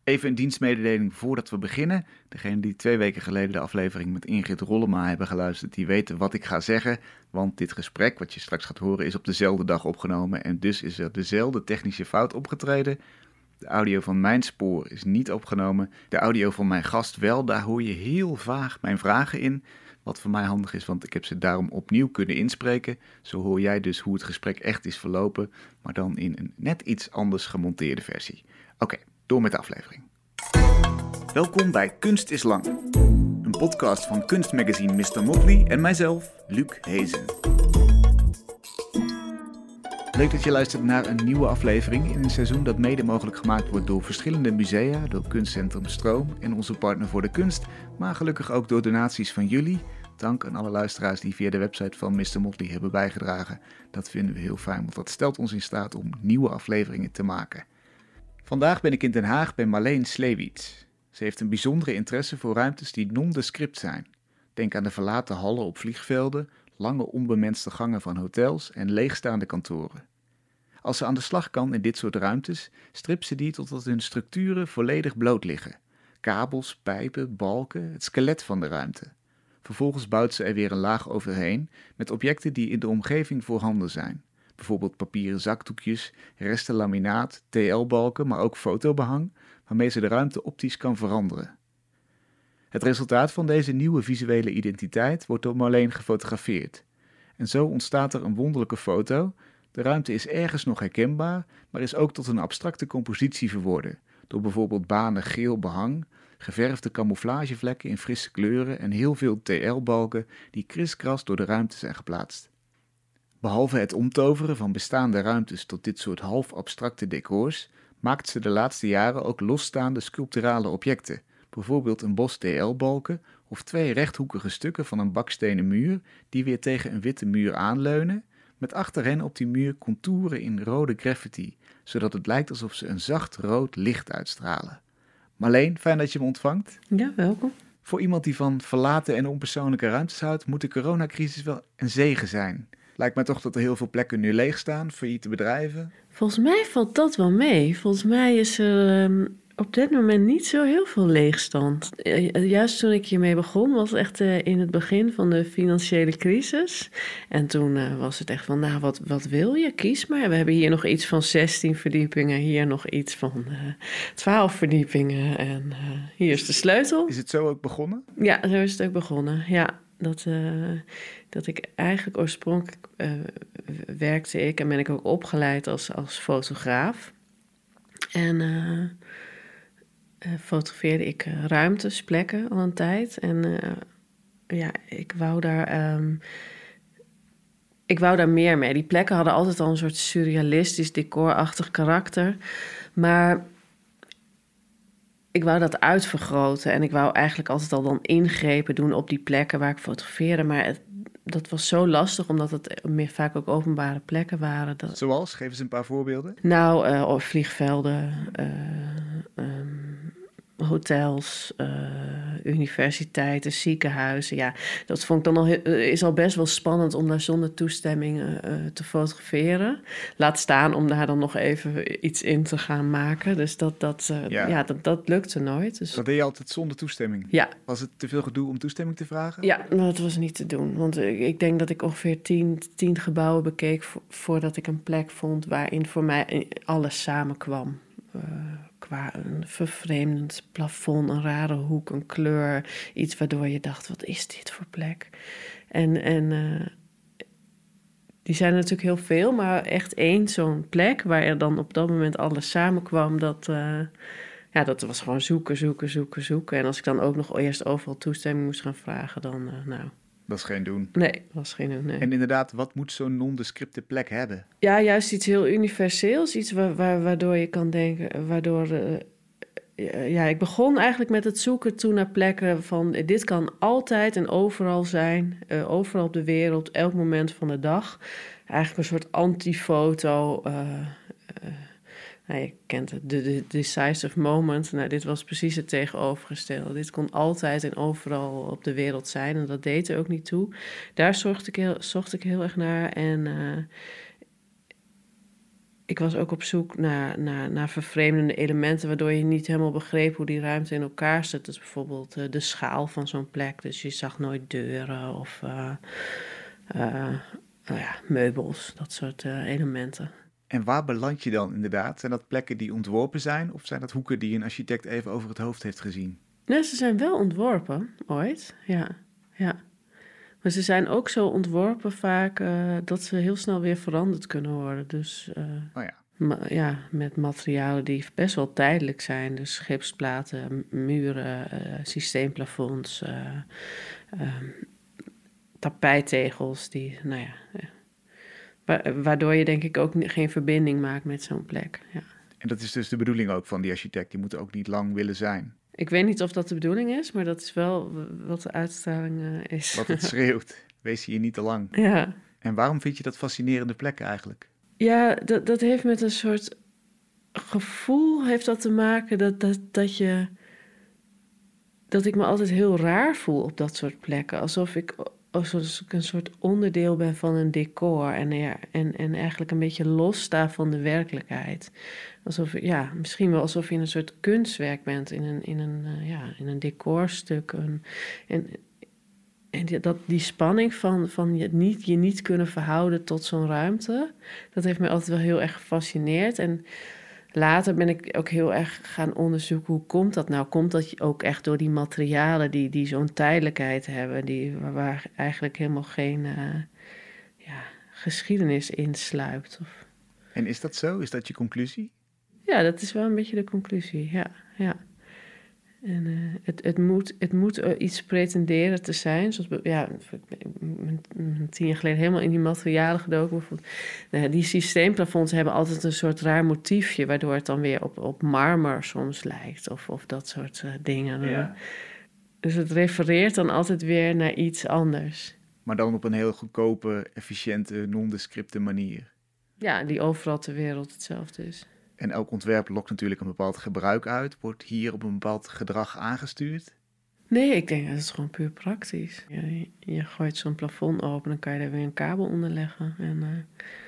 Even een dienstmededeling voordat we beginnen. Degenen die 2 weken geleden de aflevering met Ingrid Rollema hebben geluisterd, die weten wat ik ga zeggen. Want dit gesprek, wat je straks gaat horen, is op dezelfde dag opgenomen. En dus is er dezelfde technische fout opgetreden. De audio van mijn spoor is niet opgenomen. De audio van mijn gast wel. Daar hoor je heel vaag mijn vragen in. Wat voor mij handig is, want ik heb ze daarom opnieuw kunnen inspreken. Zo hoor jij dus hoe het gesprek echt is verlopen, maar dan in een net iets anders gemonteerde versie. Oké, door met de aflevering. Welkom bij Kunst is Lang. Een podcast van kunstmagazine Mr. Motley en mijzelf, Luc Hezen. Leuk dat je luistert naar een nieuwe aflevering in een seizoen dat mede mogelijk gemaakt wordt door verschillende musea, door Kunstcentrum Stroom en onze partner voor de kunst, maar gelukkig ook door donaties van jullie. Dank aan alle luisteraars die via de website van Mr. Motley hebben bijgedragen. Dat vinden we heel fijn, want dat stelt ons in staat om nieuwe afleveringen te maken. Vandaag ben ik in Den Haag bij Marleen Sleewits. Ze heeft een bijzondere interesse voor ruimtes die nondescript zijn. Denk aan de verlaten hallen op vliegvelden, lange onbemenste gangen van hotels en leegstaande kantoren. Als ze aan de slag kan in dit soort ruimtes, stript ze die totdat hun structuren volledig bloot liggen. Kabels, pijpen, balken, het skelet van de ruimte. Vervolgens bouwt ze er weer een laag overheen met objecten die in de omgeving voorhanden zijn. Bijvoorbeeld papieren zakdoekjes, resten laminaat, TL-balken, maar ook fotobehang, waarmee ze de ruimte optisch kan veranderen. Het resultaat van deze nieuwe visuele identiteit wordt door Marleen gefotografeerd. En zo ontstaat er een wonderlijke foto. De ruimte is ergens nog herkenbaar, maar is ook tot een abstracte compositie verworden, door bijvoorbeeld banen geel behang, geverfde camouflagevlekken in frisse kleuren en heel veel TL-balken die kriskras door de ruimte zijn geplaatst. Behalve het omtoveren van bestaande ruimtes tot dit soort half abstracte decors, maakt ze de laatste jaren ook losstaande sculpturale objecten, bijvoorbeeld een bos TL-balken of 2 rechthoekige stukken van een bakstenen muur die weer tegen een witte muur aanleunen, met achter hen op die muur contouren in rode graffiti, zodat het lijkt alsof ze een zacht rood licht uitstralen. Marleen, fijn dat je me ontvangt. Ja, welkom. Voor iemand die van verlaten en onpersoonlijke ruimtes houdt, moet de coronacrisis wel een zegen zijn. Lijkt mij toch dat er heel veel plekken nu leeg staan, failliete bedrijven. Volgens mij valt dat wel mee. Volgens mij is er op dit moment niet zo heel veel leegstand. Juist toen ik hiermee begon, was het echt in het begin van de financiële crisis. En toen was het echt van, nou, wat wil je? Kies maar. We hebben hier nog iets van 16 verdiepingen, hier nog iets van 12 verdiepingen. En hier is de sleutel. Is het zo ook begonnen? Ja, zo is het ook begonnen, ja. Dat ik eigenlijk oorspronkelijk werkte ik en ben ik ook opgeleid als fotograaf. En fotografeerde ik ruimtes, plekken al een tijd. En ik wou daar meer mee. Die plekken hadden altijd al een soort surrealistisch, decorachtig karakter. Maar ik wou dat uitvergroten en ik wou eigenlijk altijd al dan ingrepen doen op die plekken waar ik fotografeerde. Maar dat was zo lastig, omdat het vaak ook openbare plekken waren. Zoals? Geef eens een paar voorbeelden. Nou, vliegvelden, hotels, universiteiten, ziekenhuizen. Ja, dat vond ik dan is al best wel spannend om daar zonder toestemming te fotograferen. Laat staan om daar dan nog even iets in te gaan maken. Dus dat lukte nooit. Dus... Dat deed je altijd zonder toestemming? Ja. Was het te veel gedoe om toestemming te vragen? Ja, dat was niet te doen. Want ik denk dat ik ongeveer 10 gebouwen bekeek voordat ik een plek vond waarin voor mij alles samenkwam. Qua een vervreemdend plafond, een rare hoek, een kleur. Iets waardoor je dacht, wat is dit voor plek? En die zijn er natuurlijk heel veel, maar echt één zo'n plek waar er dan op dat moment alles samenkwam, dat was gewoon zoeken. En als ik dan ook nog eerst overal toestemming moest gaan vragen, dan Dat is geen doen. Nee, dat was geen doen, nee. En inderdaad, wat moet zo'n nondescripte plek hebben? Ja, juist iets heel universeels. Iets waardoor je kan denken... ik begon eigenlijk met het zoeken toen naar plekken van... dit kan altijd en overal zijn. Overal op de wereld, elk moment van de dag. Eigenlijk een soort antifoto... je kent het, de decisive moment. Nou, dit was precies het tegenovergestelde. Dit kon altijd en overal op de wereld zijn. En dat deed er ook niet toe. Daar zocht ik heel erg naar. En ik was ook op zoek naar vervreemdende elementen, waardoor je niet helemaal begreep hoe die ruimte in elkaar zit. Dus bijvoorbeeld de schaal van zo'n plek. Dus je zag nooit deuren of nou ja, meubels, dat soort elementen. En waar beland je dan inderdaad? Zijn dat plekken die ontworpen zijn of zijn dat hoeken die een architect even over het hoofd heeft gezien? Nee, ze zijn wel ontworpen, ooit, ja. Ja. Maar ze zijn ook zo ontworpen vaak dat ze heel snel weer veranderd kunnen worden. Dus Oh ja. ja, met materialen die best wel tijdelijk zijn. Dus gipsplaten, muren, systeemplafonds, tapijttegels. Die, nou ja, waardoor je denk ik ook geen verbinding maakt met zo'n plek. Ja. En dat is dus de bedoeling ook van die architect. Die moeten ook niet lang willen zijn. Ik weet niet of dat de bedoeling is, maar dat is wel wat de uitstraling is. Wat het schreeuwt. Wees hier niet te lang. Ja. En waarom vind je dat fascinerende plekken eigenlijk? Ja, dat heeft met een soort gevoel heeft dat te maken dat ik me altijd heel raar voel op dat soort plekken. Alsof ik een soort onderdeel ben van een decor en eigenlijk een beetje lossta van de werkelijkheid. Misschien wel alsof je in een soort kunstwerk bent, in een decorstuk. Die spanning van je niet kunnen verhouden tot zo'n ruimte, dat heeft mij altijd wel heel erg gefascineerd. En later ben ik ook heel erg gaan onderzoeken, hoe komt dat nou? Komt dat ook echt door die materialen die zo'n tijdelijkheid hebben, waar eigenlijk helemaal geen geschiedenis in sluipt? En is dat zo? Is dat je conclusie? Ja, dat is wel een beetje de conclusie, ja. En het moet iets pretenderen te zijn. Zoals, ik ben 10 jaar geleden helemaal in die materialen gedoken. Bijvoorbeeld. Die systeemplafonds hebben altijd een soort raar motiefje, waardoor het dan weer op marmer soms lijkt. Of dat soort dingen. Ja. Dus het refereert dan altijd weer naar iets anders. Maar dan op een heel goedkope, efficiënte, nondescripte manier. Ja, die overal ter wereld hetzelfde is. En elk ontwerp lokt natuurlijk een bepaald gebruik uit. Wordt hier op een bepaald gedrag aangestuurd? Nee, ik denk dat het gewoon puur praktisch. Je gooit zo'n plafond open, dan kan je er weer een kabel onder leggen. En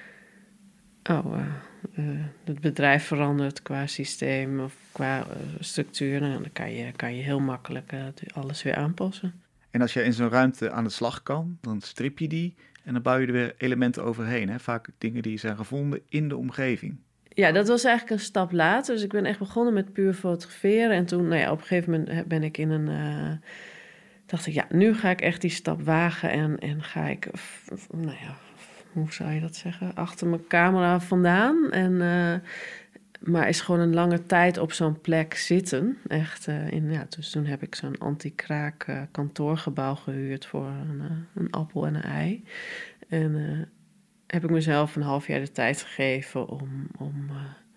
het bedrijf verandert qua systeem of qua structuur. En dan kan je heel makkelijk alles weer aanpassen. En als je in zo'n ruimte aan de slag kan, dan strip je die en dan bouw je er weer elementen overheen. Hè? Vaak dingen die zijn gevonden in de omgeving. Ja, dat was eigenlijk een stap later. Dus ik ben echt begonnen met puur fotograferen. En toen, op een gegeven moment ben ik dacht ik, nu ga ik echt die stap wagen. En ga ik, hoe zou je dat zeggen? Achter mijn camera vandaan. Maar is gewoon een lange tijd op zo'n plek zitten. Echt, dus toen heb ik zo'n anti-kraak kantoorgebouw gehuurd voor een appel en een ei. En heb ik mezelf een half jaar de tijd gegeven om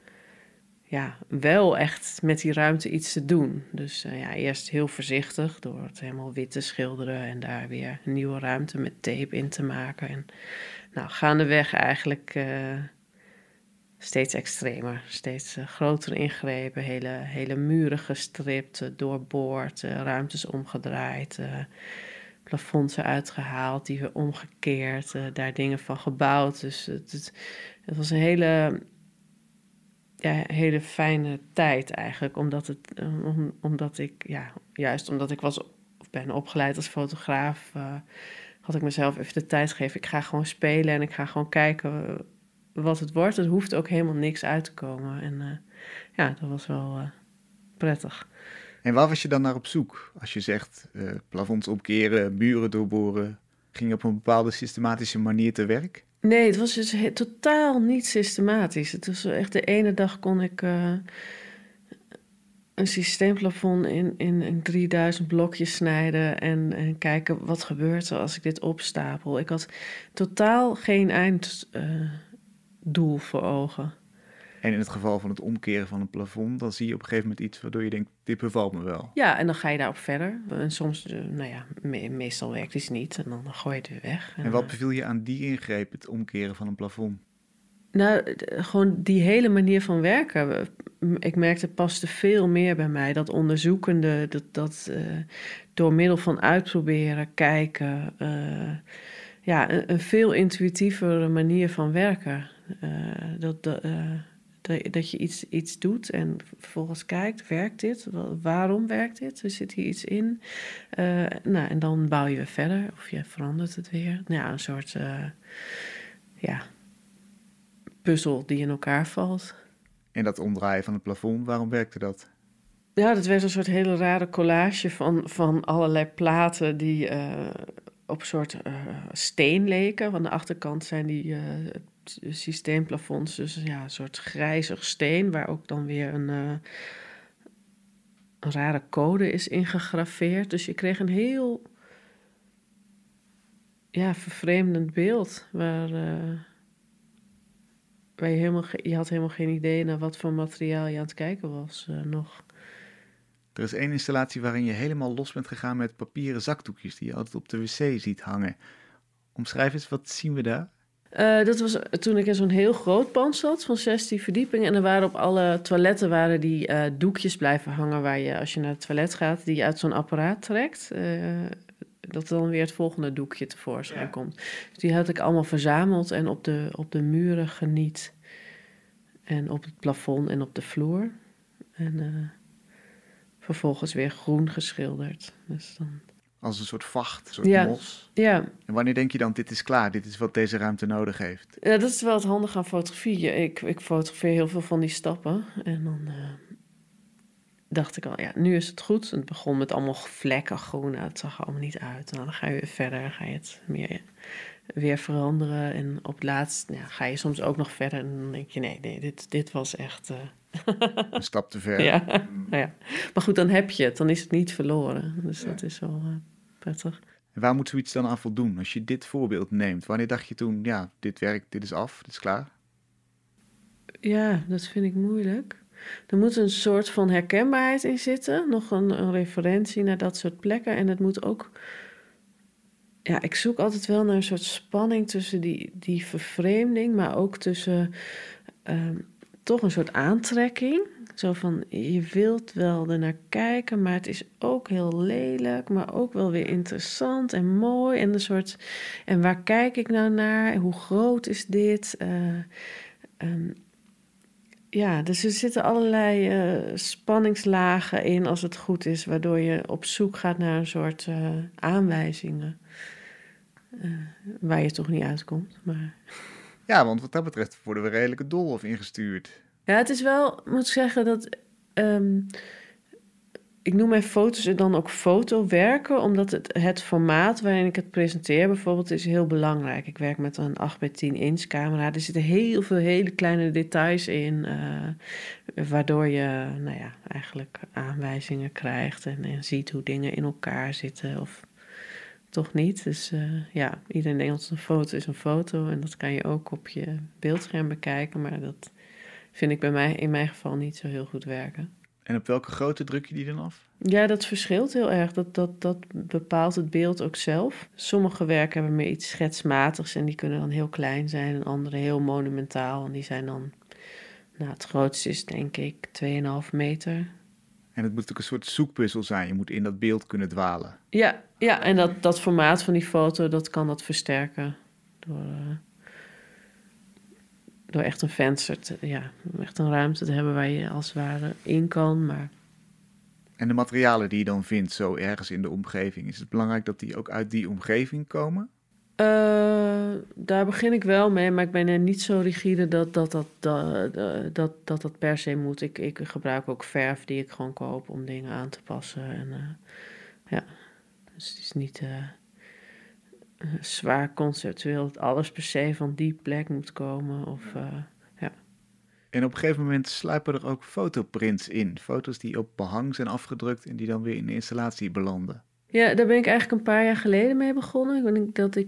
wel echt met die ruimte iets te doen. Dus eerst heel voorzichtig door het helemaal wit te schilderen en daar weer een nieuwe ruimte met tape in te maken. En gaandeweg eigenlijk steeds extremer, steeds grotere ingrepen, hele muren gestript, doorboord, ruimtes omgedraaid, plafonds eruit gehaald, die weer omgekeerd, daar dingen van gebouwd. Dus het was een hele fijne tijd eigenlijk, omdat ik ben opgeleid als fotograaf, had ik mezelf even de tijd gegeven. Ik ga gewoon spelen en ik ga gewoon kijken wat het wordt. Er hoeft ook helemaal niks uit te komen. En dat was wel prettig. En waar was je dan naar op zoek? Als je zegt plafonds omkeren, muren doorboren, ging je op een bepaalde systematische manier te werk? Nee, het was dus totaal niet systematisch. Het was echt de ene dag kon ik een systeemplafond in 3000 blokjes snijden en kijken wat gebeurt er als ik dit opstapel. Ik had totaal geen einddoel voor ogen. En in het geval van het omkeren van een plafond, dan zie je op een gegeven moment iets waardoor je denkt, dit bevalt me wel. Ja, en dan ga je daarop verder. En soms, meestal werkt het niet en dan gooi je het weer weg. En wat beviel je aan die ingreep, het omkeren van een plafond? Gewoon die hele manier van werken. Ik merkte, het paste veel meer bij mij. Dat onderzoekende, dat door middel van uitproberen, kijken. Een veel intuïtievere manier van werken. Dat je iets doet en vervolgens kijkt, werkt dit? Waarom werkt dit? Er zit hier iets in. En dan bouw je weer verder of je verandert het weer. Nou ja, een soort puzzel die in elkaar valt. En dat omdraaien van het plafond, waarom werkte dat? Ja, dat werd een soort hele rare collage van allerlei platen die op een soort steen leken. Aan de achterkant zijn die systeemplafonds, dus ja, een soort grijzig steen, waar ook dan weer een rare code is ingegraveerd. Dus je kreeg een heel vervreemdend beeld, waar je had helemaal geen idee naar wat voor materiaal je aan het kijken was nog. Er is één installatie waarin je helemaal los bent gegaan met papieren zakdoekjes die je altijd op de wc ziet hangen. Omschrijf eens, wat zien we daar? Dat was toen ik in zo'n heel groot pand zat van 16 verdiepingen. En er waren op alle toiletten die doekjes blijven hangen waar je, als je naar het toilet gaat, die je uit zo'n apparaat trekt. Dat dan weer het volgende doekje tevoorschijn komt. Dus die had ik allemaal verzameld en op de muren geniet. En op het plafond en op de vloer. En vervolgens weer groen geschilderd. Dus dan... Als een soort vacht, een soort mos. Ja. En wanneer denk je dan, dit is klaar, dit is wat deze ruimte nodig heeft? Ja, dat is wel het handige aan fotografie. Ik fotografeer heel veel van die stappen. En dan dacht ik al, ja, nu is het goed. Het begon met allemaal vlekken groen. Het zag er allemaal niet uit. En dan ga je weer verder, ga je het weer veranderen. En op het laatst ga je soms ook nog verder. En dan denk je, nee, dit was echt... Een stap te ver. Ja, nou ja. Maar goed, dan heb je het. Dan is het niet verloren. Dus dat is wel prettig. En waar moet zoiets dan aan voldoen? Als je dit voorbeeld neemt, wanneer dacht je toen, ja, dit werkt, dit is af, dit is klaar? Ja, dat vind ik moeilijk. Er moet een soort van herkenbaarheid in zitten. Nog een referentie naar dat soort plekken. En het moet ook... Ja, ik zoek altijd wel naar een soort spanning tussen die vervreemding, maar ook tussen toch een soort aantrekking. Zo van, je wilt wel ernaar kijken, maar het is ook heel lelijk, maar ook wel weer interessant en mooi. En een soort, en waar kijk ik nou naar? Hoe groot is dit? Dus er zitten allerlei spanningslagen in als het goed is, waardoor je op zoek gaat naar een soort aanwijzingen. Waar je toch niet uitkomt. Maar... Ja, want wat dat betreft worden we redelijk het doolhof ingestuurd. Ja, het is wel, moet ik zeggen, dat... ik noem mijn foto's dan ook fotowerken, omdat het formaat waarin ik het presenteer bijvoorbeeld is heel belangrijk. Ik werk met een 8x10 inch camera. Er zitten heel veel hele kleine details in, waardoor je eigenlijk aanwijzingen krijgt en ziet hoe dingen in elkaar zitten of toch niet. Dus iedereen denkt dat een foto is een foto en dat kan je ook op je beeldscherm bekijken, maar dat vind ik in mijn geval niet zo heel goed werken. En op welke grootte druk je die dan af? Ja, dat verschilt heel erg. Dat bepaalt het beeld ook zelf. Sommige werken hebben meer iets schetsmatigs en die kunnen dan heel klein zijn. En andere heel monumentaal en die zijn dan... het grootste is denk ik 2,5 meter. En het moet ook een soort zoekpuzzel zijn. Je moet in dat beeld kunnen dwalen. Ja en dat formaat van die foto, dat kan dat versterken. Door echt een venster, echt een ruimte te hebben waar je als het ware in kan, maar... En de materialen die je dan vindt zo ergens in de omgeving, is het belangrijk dat die ook uit die omgeving komen? Daar begin ik wel mee, maar ik ben er niet zo rigide dat per se moet. Ik gebruik ook verf die ik gewoon koop om dingen aan te passen. En dus het is niet zwaar conceptueel dat alles per se van die plek moet komen. En op een gegeven moment sluipen er ook fotoprints in. Foto's die op behang zijn afgedrukt en die dan weer in de installatie belanden. Ja, daar ben ik eigenlijk een paar jaar geleden mee begonnen.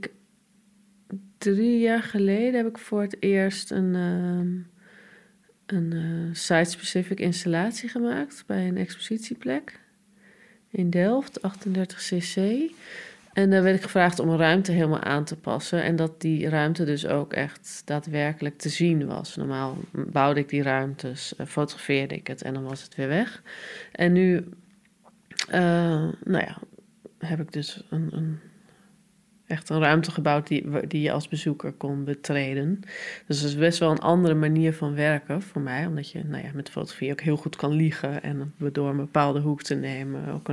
3 jaar geleden heb ik voor het eerst een site-specific installatie gemaakt bij een expositieplek in Delft, 38cc. En daar werd ik gevraagd om een ruimte helemaal aan te passen. En dat die ruimte dus ook echt daadwerkelijk te zien was. Normaal bouwde ik die ruimtes, fotografeerde ik het en dan was het weer weg. En nu heb ik dus echt een ruimte gebouwd die je als bezoeker kon betreden. Dus dat is best wel een andere manier van werken voor mij. Omdat je met fotografie ook heel goed kan liegen. En door een bepaalde hoek te nemen ook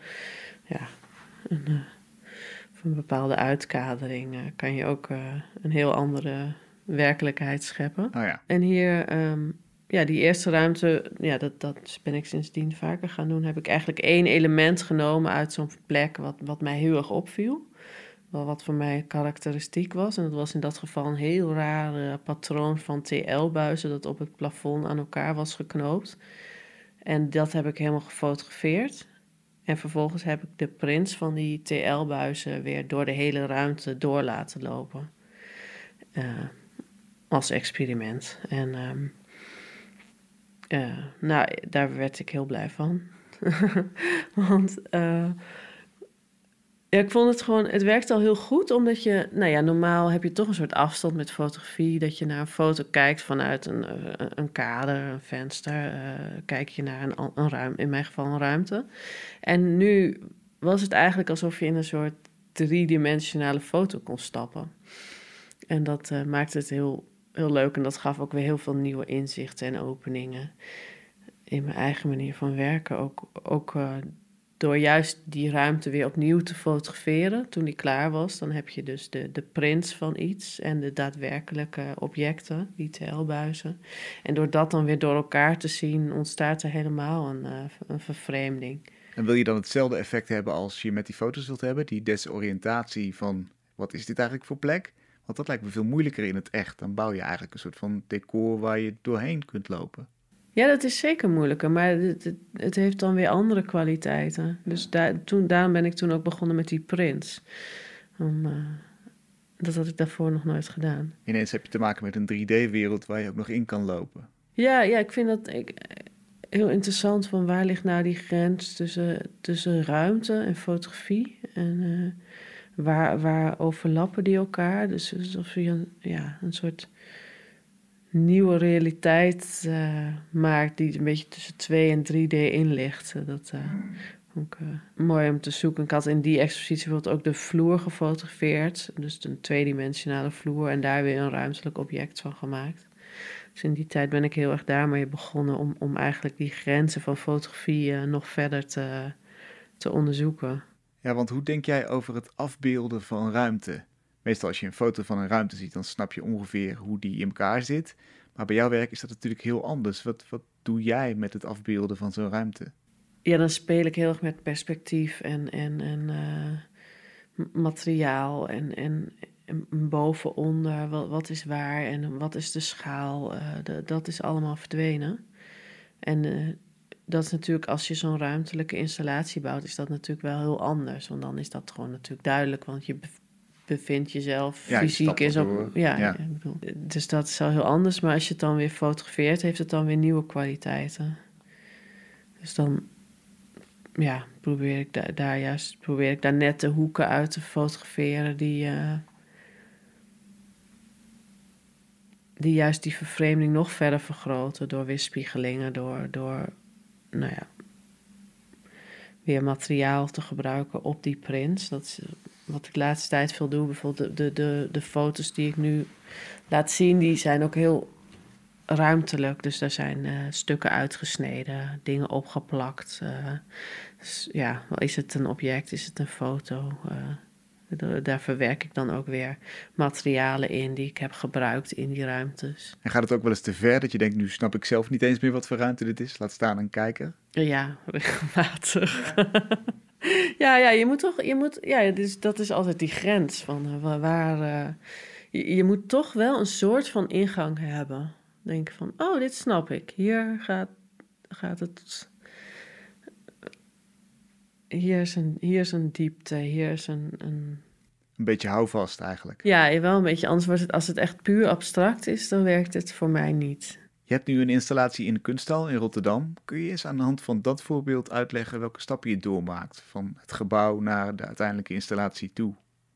een bepaalde uitkadering kan je ook een heel andere werkelijkheid scheppen. Oh ja. En hier, die eerste ruimte, dat ben ik sindsdien vaker gaan doen. Heb ik eigenlijk 1 element genomen uit zo'n plek wat mij heel erg opviel. Wel wat voor mij karakteristiek was. En dat was in dat geval een heel raar patroon van TL-buizen dat op het plafond aan elkaar was geknoopt. En dat heb ik helemaal gefotografeerd. En vervolgens heb ik de prints van die TL-buizen weer door de hele ruimte door laten lopen. Als experiment. En daar werd ik heel blij van. Want ik vond het gewoon, het werkt al heel goed, omdat je, normaal heb je toch een soort afstand met fotografie, dat je naar een foto kijkt vanuit een kader, een venster, kijk je naar een ruimte, in mijn geval een ruimte. En nu was het eigenlijk alsof je in een soort 3-dimensionale foto kon stappen. En dat maakte het heel, heel leuk en dat gaf ook weer heel veel nieuwe inzichten en openingen in mijn eigen manier van werken. Ook door juist die ruimte weer opnieuw te fotograferen toen die klaar was. Dan heb je dus de prints van iets en de daadwerkelijke objecten, die TL-buizen. En door dat dan weer door elkaar te zien, ontstaat er helemaal een vervreemding. En wil je dan hetzelfde effect hebben als je met die foto's wilt hebben? Die desoriëntatie van, wat is dit eigenlijk voor plek? Want dat lijkt me veel moeilijker in het echt. Dan bouw je eigenlijk een soort van decor waar je doorheen kunt lopen. Ja, dat is zeker moeilijker, maar het heeft dan weer andere kwaliteiten. Dus daarom ben ik toen ook begonnen met die prints. Dat had ik daarvoor nog nooit gedaan. Ineens heb je te maken met een 3D-wereld waar je ook nog in kan lopen. Ja, ik vind dat heel interessant van waar ligt nou die grens tussen ruimte en fotografie. En waar overlappen die elkaar? Dus alsof je een soort nieuwe realiteit maakt die een beetje tussen 2 en 3D in ligt. Dat vond ik mooi om te zoeken. Ik had in die expositie bijvoorbeeld ook de vloer gefotografeerd. Dus een 2-dimensionale vloer en daar weer een ruimtelijk object van gemaakt. Dus in die tijd ben ik heel erg daarmee begonnen om eigenlijk die grenzen van fotografie nog verder te onderzoeken. Ja, want hoe denk jij over het afbeelden van ruimte? Meestal als je een foto van een ruimte ziet, dan snap je ongeveer hoe die in elkaar zit. Maar bij jouw werk is dat natuurlijk heel anders. Wat doe jij met het afbeelden van zo'n ruimte? Ja, dan speel ik heel erg met perspectief en materiaal en boven-onder. Wat is waar en wat is de schaal? Dat is allemaal verdwenen. En dat is natuurlijk, als je zo'n ruimtelijke installatie bouwt, is dat natuurlijk wel heel anders. Want dan is dat gewoon natuurlijk duidelijk, want je bevindt jezelf fysiek in zo'n... Ja. Ik bedoel, dus dat is al heel anders. Maar als je het dan weer fotografeert, heeft het dan weer nieuwe kwaliteiten. Dus dan probeer ik daar net de hoeken uit te fotograferen die juist die vervreemding nog verder vergroten door weerspiegelingen, door weer materiaal te gebruiken op die prints. Dat is wat ik de laatste tijd veel doe. Bijvoorbeeld de foto's die ik nu laat zien, die zijn ook heel ruimtelijk. Dus daar zijn stukken uitgesneden, dingen opgeplakt. Dus is het een object, is het een foto? Daar verwerk ik dan ook weer materialen in die ik heb gebruikt in die ruimtes. En gaat het ook wel eens te ver dat je denkt, nu snap ik zelf niet eens meer wat voor ruimte dit is? Laat staan een kijker. Ja, regelmatig. Dus dat is altijd die grens van waar... je moet toch wel een soort van ingang hebben. Denken van, oh, dit snap ik. Hier gaat het... Hier is een diepte, hier is een... Een beetje houvast eigenlijk. Ja, wel een beetje. Anders wordt het, als het echt puur abstract is, dan werkt het voor mij niet. Je hebt nu een installatie in de Kunsthal in Rotterdam. Kun je eens aan de hand van dat voorbeeld uitleggen welke stappen je doormaakt? Van het gebouw naar de uiteindelijke installatie toe.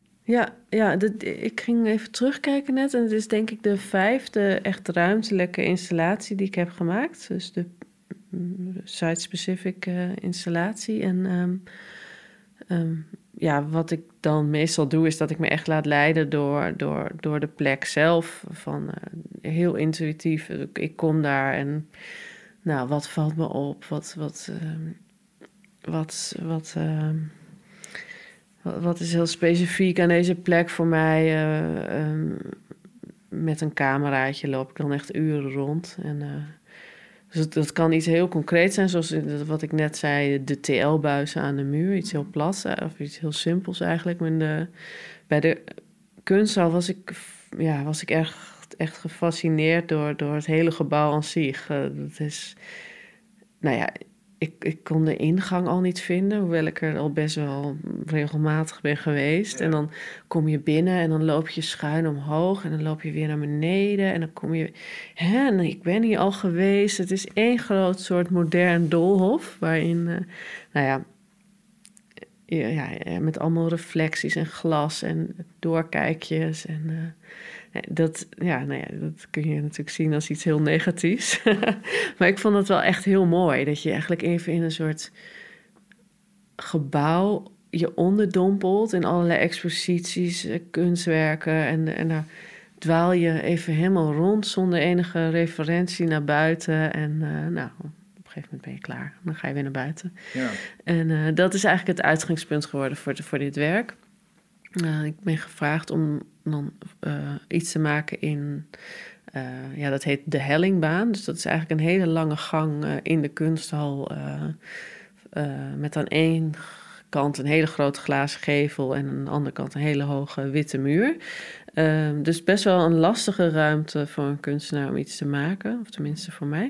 Ik ging even terugkijken net. En het is denk ik de 5e echt ruimtelijke installatie die ik heb gemaakt. Dus de site-specific installatie. En Ja, wat ik dan meestal doe, is dat ik me echt laat leiden door de plek zelf. Heel intuïtief. Ik kom daar en nou, wat valt me op? Wat is heel specifiek aan deze plek voor mij? Met een cameraatje loop ik dan echt uren rond. Dus dat kan iets heel concreets zijn, zoals wat ik net zei, de TL-buizen aan de muur. Iets heel plats, of iets heel simpels eigenlijk. Maar bij de kunsthal was ik echt gefascineerd door het hele gebouw aan zich. Dat is, nou ja, ik kon de ingang al niet vinden, hoewel ik er al best wel regelmatig ben geweest. Ja. En dan kom je binnen en dan loop je schuin omhoog en dan loop je weer naar beneden. En dan kom je, en ik ben hier al geweest. Het is één groot soort modern doolhof, waarin, met allemaal reflecties en glas en doorkijkjes en... Dat kun je natuurlijk zien als iets heel negatiefs. Maar ik vond het wel echt heel mooi. Dat je eigenlijk even in een soort gebouw je onderdompelt in allerlei exposities, kunstwerken. En daar dwaal je even helemaal rond zonder enige referentie naar buiten. En op een gegeven moment ben je klaar. Dan ga je weer naar buiten. Ja. En dat is eigenlijk het uitgangspunt geworden voor dit werk. Ik ben gevraagd om dan iets te maken in... dat heet de Hellingbaan. Dus dat is eigenlijk een hele lange gang in de kunsthal... met aan één kant een hele grote glazen gevel... en aan de andere kant een hele hoge witte muur. Dus best wel een lastige ruimte voor een kunstenaar om iets te maken. Of tenminste voor mij.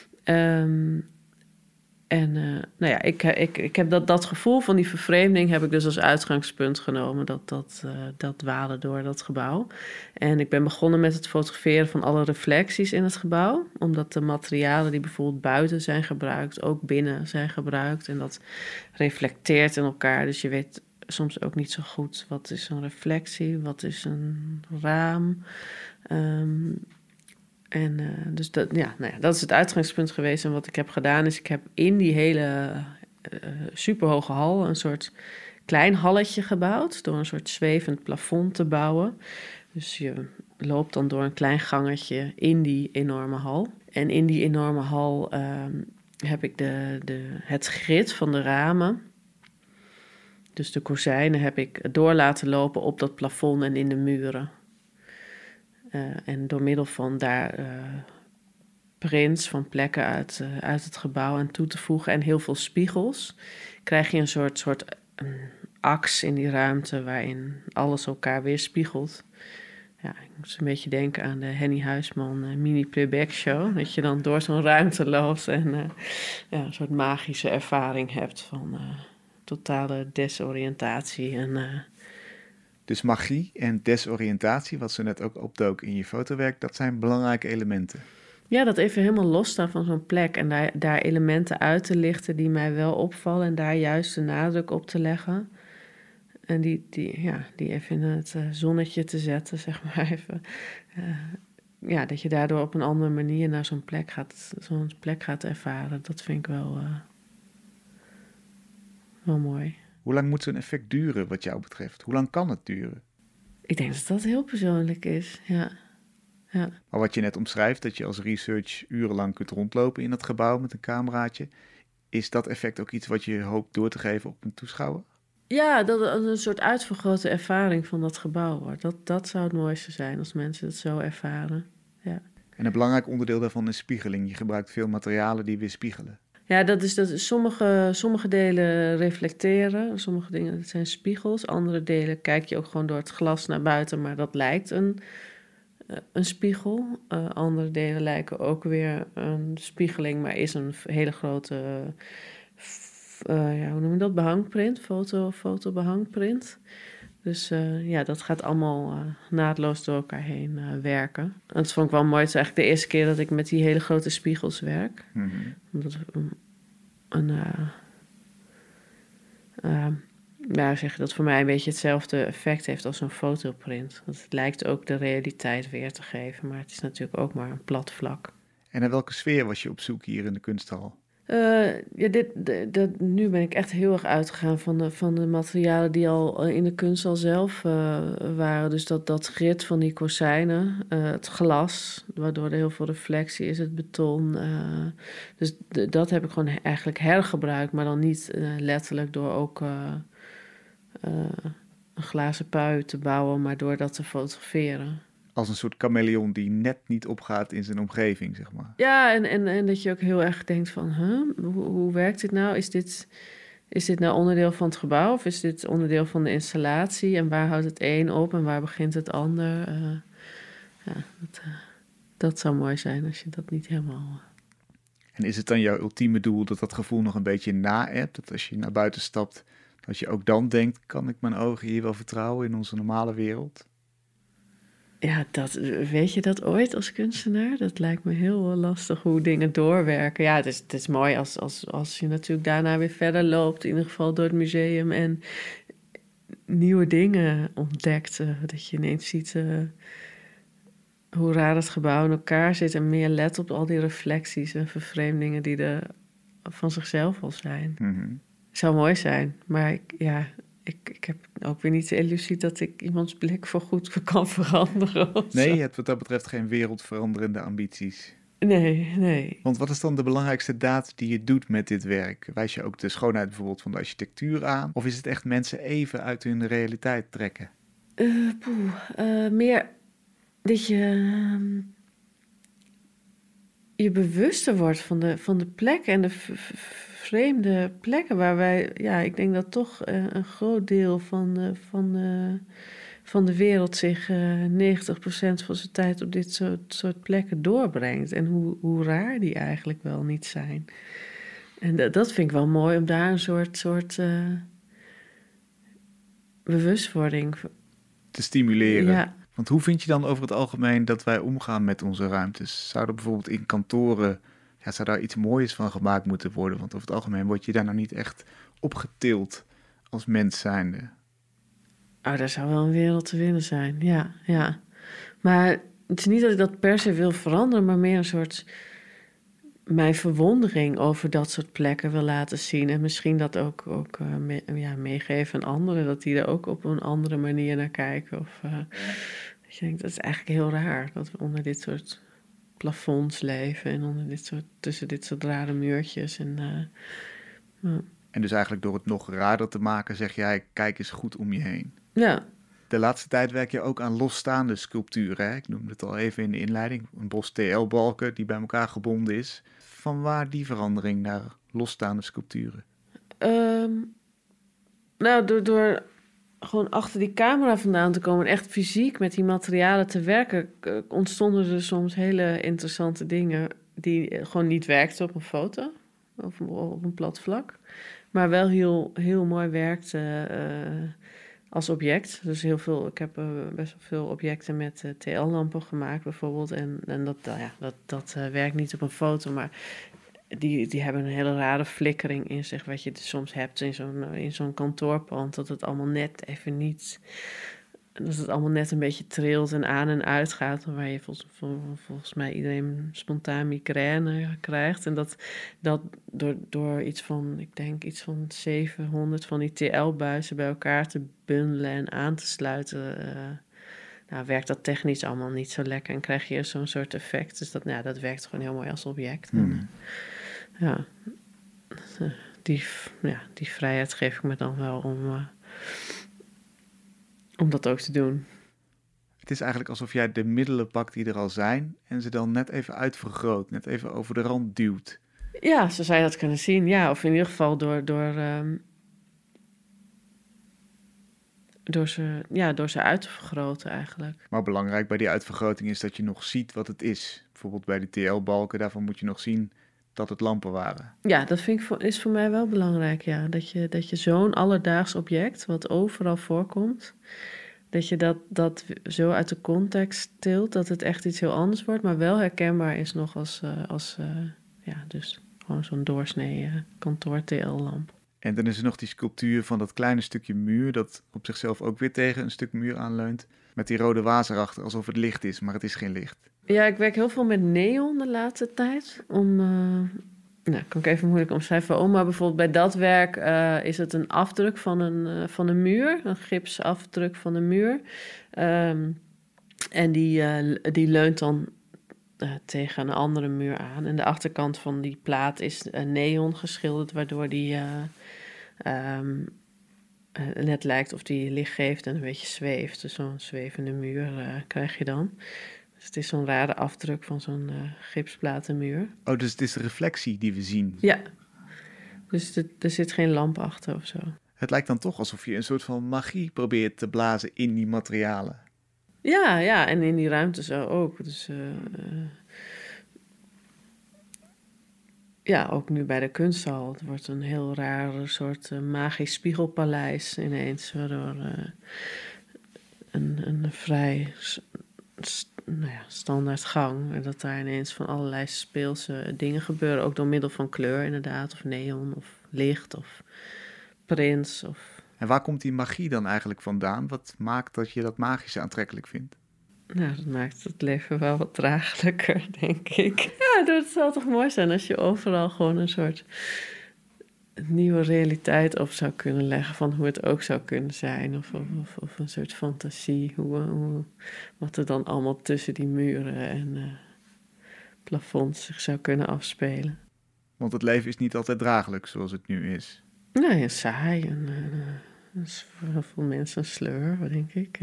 Ik heb dat gevoel van die vervreemding heb ik dus als uitgangspunt genomen, dat dwalen door dat gebouw. En ik ben begonnen met het fotograferen van alle reflecties in het gebouw, omdat de materialen die bijvoorbeeld buiten zijn gebruikt, ook binnen zijn gebruikt. En dat reflecteert in elkaar, dus je weet soms ook niet zo goed wat is een reflectie, wat is een raam. Dus dat is het uitgangspunt geweest. En wat ik heb gedaan is, ik heb in die hele superhoge hal een soort klein halletje gebouwd, door een soort zwevend plafond te bouwen. Dus je loopt dan door een klein gangetje in die enorme hal. En in die enorme hal heb ik het grid van de ramen. Dus de kozijnen heb ik door laten lopen op dat plafond en in de muren. En door middel van daar prints van plekken uit het gebouw aan toe te voegen en heel veel spiegels, krijg je een soort aks in die ruimte waarin alles elkaar weerspiegelt. Ja, ik moest een beetje denken aan de Henny Huisman mini-playback show. Dat je dan door zo'n ruimte loopt en een soort magische ervaring hebt van totale desoriëntatie en... Dus magie en desoriëntatie, wat zo net ook opdook in je fotowerk, dat zijn belangrijke elementen. Ja, dat even helemaal losstaan van zo'n plek en daar elementen uit te lichten die mij wel opvallen en daar juist de nadruk op te leggen. En die even in het zonnetje te zetten, zeg maar even. Dat je daardoor op een andere manier naar zo'n plek gaat ervaren. Dat vind ik wel mooi. Hoe lang moet zo'n effect duren wat jou betreft? Hoe lang kan het duren? Ik denk dat dat heel persoonlijk is, ja. Maar wat je net omschrijft, dat je als research urenlang kunt rondlopen in het gebouw met een cameraatje, is dat effect ook iets wat je hoopt door te geven op een toeschouwer? Ja, dat het een soort uitvergrote ervaring van dat gebouw wordt. Dat zou het mooiste zijn als mensen het zo ervaren, ja. En een belangrijk onderdeel daarvan is spiegeling. Je gebruikt veel materialen die weer spiegelen. Ja, dat is sommige delen reflecteren, sommige dingen dat zijn spiegels. Andere delen kijk je ook gewoon door het glas naar buiten, maar dat lijkt een spiegel. Andere delen lijken ook weer een spiegeling, maar is een hele grote, hoe noem je dat, behangprint, fotobehangprint. Dus dat gaat allemaal naadloos door elkaar heen werken. En dat vond ik wel mooi. Het is eigenlijk de eerste keer dat ik met die hele grote spiegels werk. Mm-hmm. Omdat zeg je dat voor mij een beetje hetzelfde effect heeft als een fotoprint. Want het lijkt ook de realiteit weer te geven, maar het is natuurlijk ook maar een plat vlak. En naar welke sfeer was je op zoek hier in de kunsthal? Nu ben ik echt heel erg uitgegaan van de materialen die al in de kunst al zelf waren. Dus dat grit van die kozijnen, het glas, waardoor er heel veel reflectie is, het beton. Dus dat heb ik gewoon eigenlijk hergebruikt, maar dan niet letterlijk door ook een glazen pui te bouwen, maar door dat te fotograferen. Als een soort chameleon die net niet opgaat in zijn omgeving, zeg maar. Ja, en dat je ook heel erg denkt van, hoe werkt dit nou? Is dit nou onderdeel van het gebouw of is dit onderdeel van de installatie? En waar houdt het een op en waar begint het ander? Dat zou mooi zijn als je dat niet helemaal... En is het dan jouw ultieme doel dat gevoel nog een beetje na-appt? Dat als je naar buiten stapt, dat je ook dan denkt, kan ik mijn ogen hier wel vertrouwen in onze normale wereld? Ja, weet je dat ooit als kunstenaar? Dat lijkt me heel lastig hoe dingen doorwerken. Ja, het is mooi als je natuurlijk daarna weer verder loopt, in ieder geval door het museum en nieuwe dingen ontdekt. Dat je ineens ziet hoe raar het gebouw in elkaar zit en meer let op al die reflecties en vervreemdingen die er van zichzelf al zijn. Mm-hmm. Zou mooi zijn, maar ik heb ook weer niet de illusie dat ik iemands blik voorgoed kan veranderen. Nee, je hebt wat dat betreft geen wereldveranderende ambities. Nee. Want wat is dan de belangrijkste daad die je doet met dit werk? Wijs je ook de schoonheid bijvoorbeeld van de architectuur aan? Of is het echt mensen even uit hun realiteit trekken? Meer dat je bewuster wordt van de plekken en de vreemde plekken waar wij... Ja, ik denk dat toch een groot deel van de wereld zich 90% van zijn tijd op dit soort plekken doorbrengt. En hoe raar die eigenlijk wel niet zijn. En dat vind ik wel mooi om daar een soort bewustwording te stimuleren. Ja. Want hoe vind je dan over het algemeen dat wij omgaan met onze ruimtes? Zou er bijvoorbeeld in kantoren, zou daar iets moois van gemaakt moeten worden? Want over het algemeen word je daar nou niet echt opgetild als mens zijnde. Oh, daar zou wel een wereld te winnen zijn, ja. Maar het is niet dat ik dat per se wil veranderen, maar meer een soort... mijn verwondering over dat soort plekken wil laten zien. En misschien dat ook meegeven aan anderen, dat die er ook op een andere manier naar kijken. Of dat je denkt, dat is eigenlijk heel raar dat we onder dit soort plafonds leven en tussen dit soort rare muurtjes. En dus eigenlijk door het nog raarder te maken, zeg jij, kijk eens goed om je heen. Ja. De laatste tijd werk je ook aan losstaande sculpturen. Hè? Ik noemde het al even in de inleiding. Een bos TL-balken die bij elkaar gebonden is. Vanwaar die verandering naar losstaande sculpturen? Door gewoon achter die camera vandaan te komen en echt fysiek met die materialen te werken, ontstonden er soms hele interessante dingen die gewoon niet werkten op een foto of op een plat vlak, maar wel heel mooi werkte als object. Dus ik heb best wel veel objecten met TL-lampen gemaakt bijvoorbeeld. En dat werkt niet op een foto, maar die hebben een hele rare flikkering in zich, wat je soms hebt in zo'n kantoorpand, dat het allemaal net even niet... Dat het allemaal net een beetje trilt en aan en uit gaat, waar je volgens mij iedereen spontaan migraine krijgt. En dat door iets van 700 van die TL-buizen bij elkaar te bundelen en aan te sluiten, werkt dat technisch allemaal niet zo lekker en krijg je zo'n soort effect. Dus dat werkt gewoon heel mooi als object. Die vrijheid geef ik me dan wel om dat ook te doen. Het is eigenlijk alsof jij de middelen pakt die er al zijn en ze dan net even uitvergroot, net even over de rand duwt. Ja, zo zou je dat kunnen zien. Ja, of in ieder geval door ze uit te vergroten eigenlijk. Maar belangrijk bij die uitvergroting is dat je nog ziet wat het is. Bijvoorbeeld bij die TL-balken, daarvan moet je nog zien dat het lampen waren. Ja, dat is voor mij wel belangrijk, ja. Dat je zo'n alledaags object, wat overal voorkomt, dat je dat zo uit de context tilt, dat het echt iets heel anders wordt, maar wel herkenbaar is nog als dus gewoon zo'n doorsnee kantoor-TL-lamp. En dan is er nog die sculptuur van dat kleine stukje muur, dat op zichzelf ook weer tegen een stuk muur aanleunt, met die rode waas erachter, alsof het licht is, maar het is geen licht. Ja, ik werk heel veel met neon de laatste tijd, om Nou, kan ik even moeilijk omschrijven. Maar bijvoorbeeld bij dat werk is het een afdruk van een muur. Een gipsafdruk van een muur. En die leunt dan tegen een andere muur aan. En de achterkant van die plaat is neon geschilderd, waardoor die net lijkt of die licht geeft en een beetje zweeft. Dus zo'n zwevende muur krijg je dan. Dus het is zo'n rare afdruk van zo'n gipsplatenmuur. Oh, dus het is de reflectie die we zien. Ja, dus er zit geen lamp achter of zo. Het lijkt dan toch alsof je een soort van magie probeert te blazen in die materialen. Ja, en in die ruimte zo ook. Dus ja, ook nu bij de kunsthal. Het wordt een heel raar soort magisch spiegelpaleis ineens. Waardoor een vrij standaard gang. En dat daar ineens van allerlei speelse dingen gebeuren. Ook door middel van kleur inderdaad. Of neon, of licht, of prints. En waar komt die magie dan eigenlijk vandaan? Wat maakt dat je dat magische aantrekkelijk vindt? Nou, dat maakt het leven wel wat draaglijker, denk ik. Ja, het zou toch mooi zijn als je overal gewoon een soort nieuwe realiteit op zou kunnen leggen van hoe het ook zou kunnen zijn. Of een soort fantasie, wat er dan allemaal tussen die muren en plafonds zich zou kunnen afspelen. Want het leven is niet altijd draaglijk zoals het nu is. Nou ja, saai en is voor heel veel mensen een sleur, denk ik.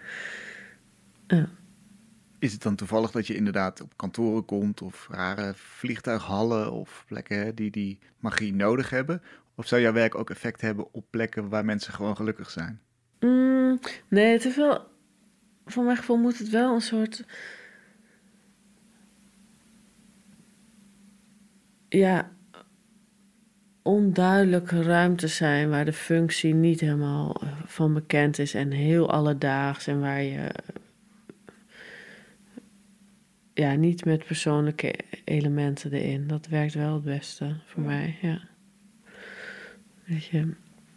Is het dan toevallig dat je inderdaad op kantoren komt of rare vliegtuighallen of plekken die magie nodig hebben? Of zou jouw werk ook effect hebben op plekken waar mensen gewoon gelukkig zijn? Nee, het is wel... Voor mijn gevoel moet het wel een soort... Ja, onduidelijke ruimte zijn waar de functie niet helemaal van bekend is en heel alledaags en waar je niet met persoonlijke elementen erin. Dat werkt wel het beste voor mij, ja. Weet je,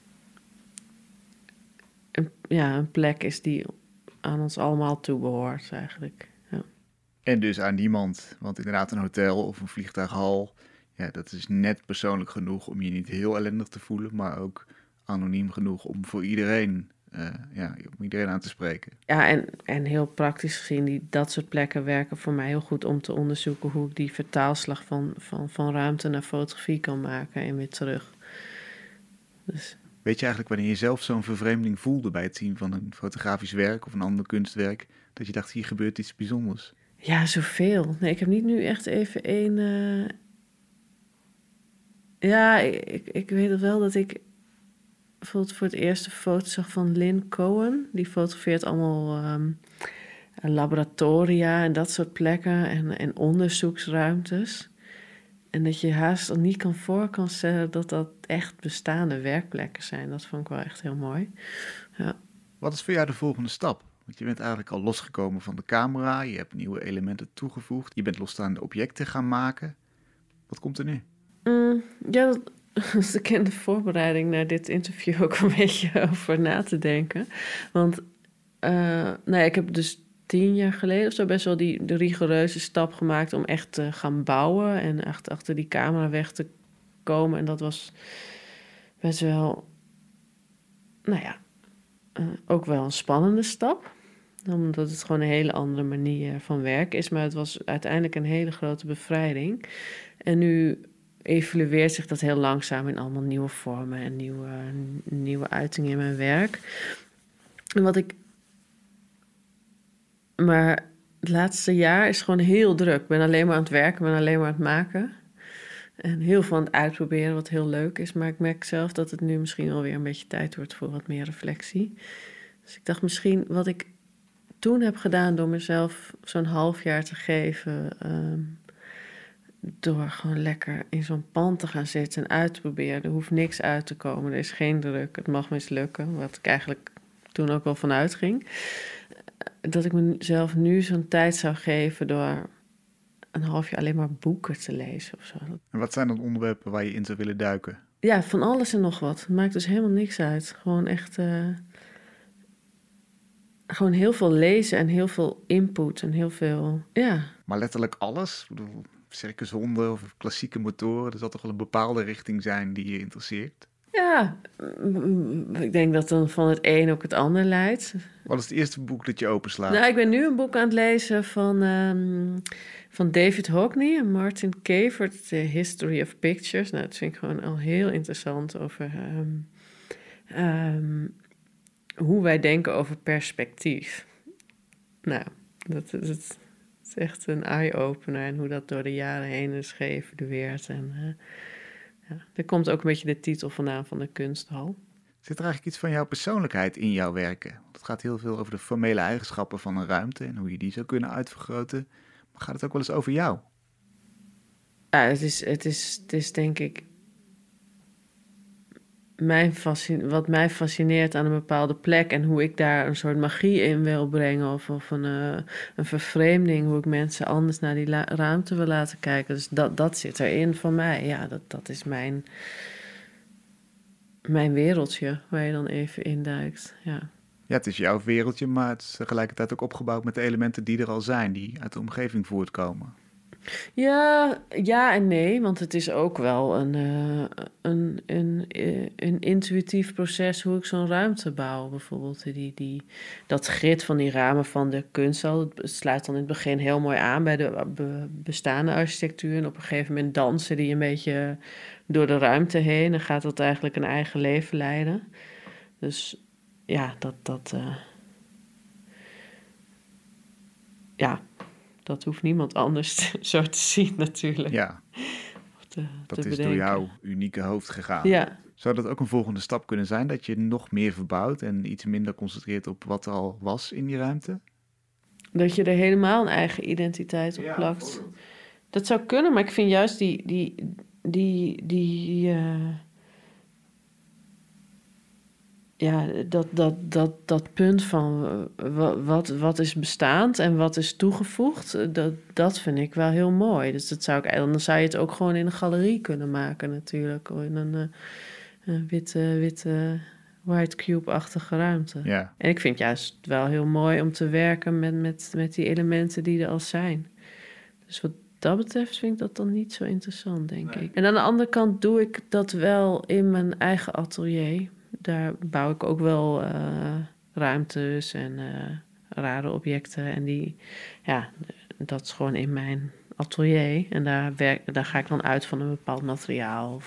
een plek is die aan ons allemaal toebehoort eigenlijk. Ja. En dus aan niemand, want inderdaad een hotel of een vliegtuighal, ja, dat is net persoonlijk genoeg om je niet heel ellendig te voelen, maar ook anoniem genoeg om voor iedereen, om iedereen aan te spreken. Ja, en heel praktisch gezien, dat soort plekken werken voor mij heel goed om te onderzoeken hoe ik die vertaalslag van ruimte naar fotografie kan maken en weer terug. Dus. Weet je eigenlijk wanneer je zelf zo'n vervreemding voelde bij het zien van een fotografisch werk of een ander kunstwerk, dat je dacht, hier gebeurt iets bijzonders? Ja, zoveel. Nee, ik heb niet nu echt even één... Ja, ik weet het wel dat ik bijvoorbeeld voor het eerst een foto zag van Lynn Cohen. Die fotografeert allemaal laboratoria en dat soort plekken en onderzoeksruimtes. En dat je haast al niet voor kan stellen dat dat echt bestaande werkplekken zijn. Dat vond ik wel echt heel mooi. Ja. Wat is voor jou de volgende stap? Want je bent eigenlijk al losgekomen van de camera, je hebt nieuwe elementen toegevoegd, je bent losstaande objecten gaan maken. Wat komt er nu? Ja, dat is de voorbereiding naar dit interview ook een beetje over na te denken. Want ik heb dus 10 jaar geleden of zo best wel de rigoureuze stap gemaakt om echt te gaan bouwen en echt achter die camera weg te komen. En dat was best wel, ook wel een spannende stap. Omdat het gewoon een hele andere manier van werken is. Maar het was uiteindelijk een hele grote bevrijding. En nu evolueert zich dat heel langzaam in allemaal nieuwe vormen en nieuwe uitingen in mijn werk. Maar het laatste jaar is gewoon heel druk. Ik ben alleen maar aan het werken, ben alleen maar aan het maken. En heel veel aan het uitproberen, wat heel leuk is. Maar ik merk zelf dat het nu misschien wel weer een beetje tijd wordt voor wat meer reflectie. Dus ik dacht misschien wat ik toen heb gedaan door mezelf zo'n half jaar te geven, door gewoon lekker in zo'n pand te gaan zitten en uit te proberen. Er hoeft niks uit te komen, er is geen druk, het mag mislukken. Wat ik eigenlijk toen ook wel vanuit ging. Dat ik mezelf nu zo'n tijd zou geven door een half jaar alleen maar boeken te lezen of zo. En wat zijn dan onderwerpen waar je in zou willen duiken? Ja, van alles en nog wat. Het maakt dus helemaal niks uit. Gewoon echt gewoon heel veel lezen en heel veel input en heel veel, ja. Maar letterlijk alles? Ik bedoel, circushonden of klassieke motoren. Er zal toch wel een bepaalde richting zijn die je interesseert? Ja, ik denk dat dan van het een ook het ander leidt. Wat is het eerste boek dat je openslaat? Nou, ik ben nu een boek aan het lezen van David Hockney en Martin Kevert, The History of Pictures. Nou, dat vind ik gewoon al heel interessant over hoe wij denken over perspectief. Nou, dat is echt een eye-opener en hoe dat door de jaren heen is geëvalueerd. En er komt ook een beetje de titel vandaan van de kunsthal. Zit er eigenlijk iets van jouw persoonlijkheid in jouw werken? Want het gaat heel veel over de formele eigenschappen van een ruimte en hoe je die zou kunnen uitvergroten. Maar gaat het ook wel eens over jou? Ja, het is denk ik wat mij fascineert aan een bepaalde plek en hoe ik daar een soort magie in wil brengen of een vervreemding, hoe ik mensen anders naar die ruimte wil laten kijken. Dus dat zit erin van mij. Ja, dat is mijn wereldje waar je dan even induikt. Ja. Ja, het is jouw wereldje, maar het is tegelijkertijd ook opgebouwd met de elementen die er al zijn, die uit de omgeving voortkomen. Ja en nee, want het is ook wel een intuïtief proces hoe ik zo'n ruimte bouw. Bijvoorbeeld dat grid van die ramen van de kunsthal, het sluit dan in het begin heel mooi aan bij de bestaande architectuur. En op een gegeven moment dansen die een beetje door de ruimte heen en gaat dat eigenlijk een eigen leven leiden. Dus ja, dat hoeft niemand anders zo te zien natuurlijk. Ja, dat is door jouw unieke hoofd gegaan. Ja. Zou dat ook een volgende stap kunnen zijn, dat je nog meer verbouwt en iets minder concentreert op wat er al was in die ruimte? Dat je er helemaal een eigen identiteit op plakt. Dat zou kunnen, maar ik vind juist dat punt van wat is bestaand en wat is toegevoegd, dat vind ik wel heel mooi. Dus dan zou je het ook gewoon in een galerie kunnen maken natuurlijk. In een witte white cube-achtige ruimte. Ja. En ik vind het juist wel heel mooi om te werken met die elementen die er al zijn. Dus wat dat betreft vind ik dat dan niet zo interessant, denk ik. En aan de andere kant doe ik dat wel in mijn eigen atelier. Daar bouw ik ook wel ruimtes en rare objecten. En dat is gewoon in mijn atelier. En daar ga ik dan uit van een bepaald materiaal.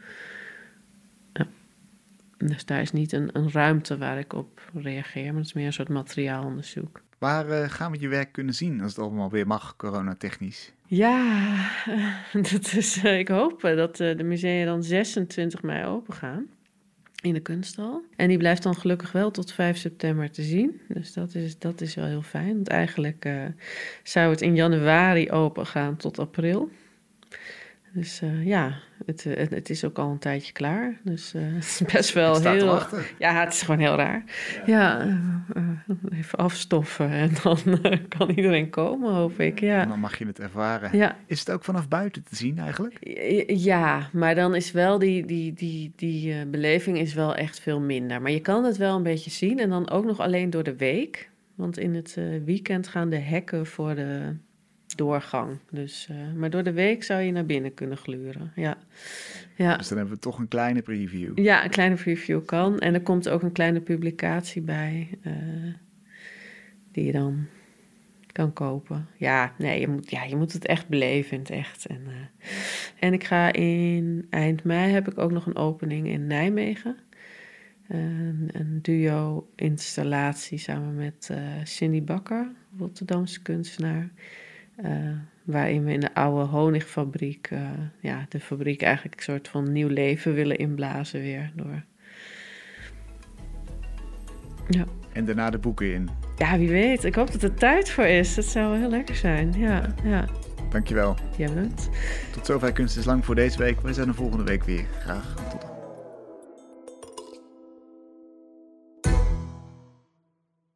Dus daar is niet een ruimte waar ik op reageer, maar het is meer een soort materiaalonderzoek. Waar gaan we je werk kunnen zien als het allemaal weer mag, coronatechnisch? Ja, ik hoop dat de musea dan 26 mei open gaan. In de kunsthal. En die blijft dan gelukkig wel tot 5 september te zien. Dus dat is wel heel fijn. Want eigenlijk zou het in januari open gaan tot april. Dus het is ook al een tijdje klaar. Dus het is best wel heel... Ja, het is gewoon heel raar. Ja, even afstoffen en dan kan iedereen komen, hoop ik. Ja. En dan mag je het ervaren. Ja. Is het ook vanaf buiten te zien eigenlijk? Ja, maar dan is wel die beleving is wel echt veel minder. Maar je kan het wel een beetje zien en dan ook nog alleen door de week. Want in het weekend gaan de hekken voor de doorgang. Dus, maar door de week zou je naar binnen kunnen gluren. Ja. Dus dan hebben we toch een kleine preview. Ja, een kleine preview kan. En er komt ook een kleine publicatie bij die je dan kan kopen. Ja, nee, je moet het echt beleven in het echt. En ik ga eind mei heb ik ook nog een opening in Nijmegen. Een duo-installatie samen met Cindy Bakker, Rotterdamse kunstenaar. Waarin we in de oude honigfabriek, de fabriek eigenlijk een soort van nieuw leven willen inblazen weer. Ja. En daarna de boeken in. Ja, wie weet. Ik hoop dat er tijd voor is. Dat zou wel heel lekker zijn. Ja. Dankjewel. Jij bedankt. Tot zover Kunst is Lang voor deze week. Wij zijn er volgende week weer. Graag.